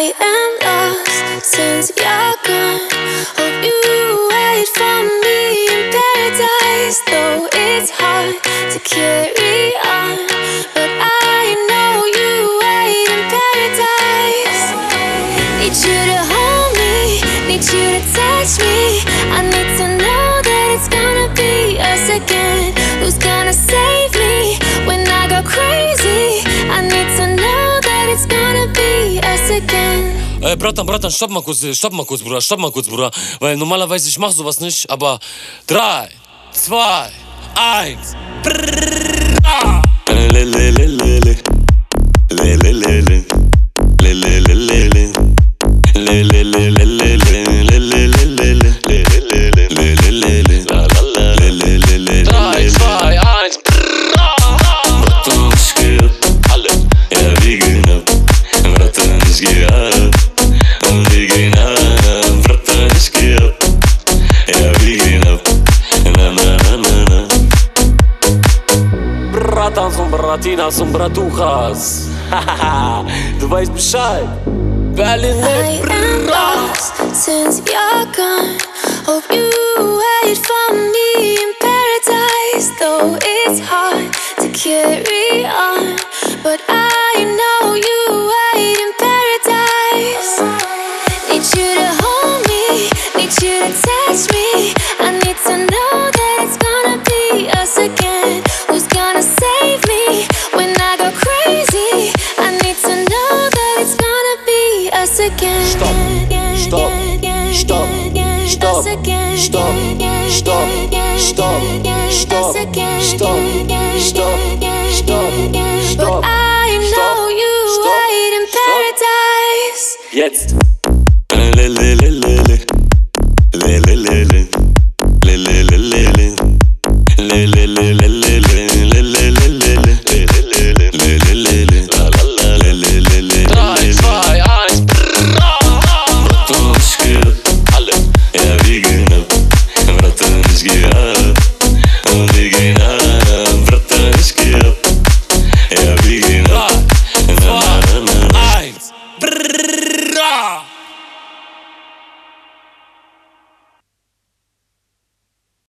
I am lost since you're gone. Hope you wait for me in paradise. Though it's hard to carry on, but I know you wait in paradise. Need you to hold me, need you to touch me. I need to know that it's gonna be us again. Who's gonna save me when I go crazy? I need to know that it's gonna be us again. Bratan, stopp mal kurz, Bruder. Weil normalerweise ich mach sowas nicht, aber 3, 2, 1. Bratinas und Bratuchas. Du weißt Bescheid. Berlin I am lost since you're gone. Hope you wait for me in paradise. Though it's hard to carry on, but I know you wait in paradise. Need you to hold me, need you to touch me. I need to know that it's gonna be us again. Who's gonna save me when I go crazy? I need to know that it's gonna be us again. Stop. But I know you wait in paradise. Jetzt.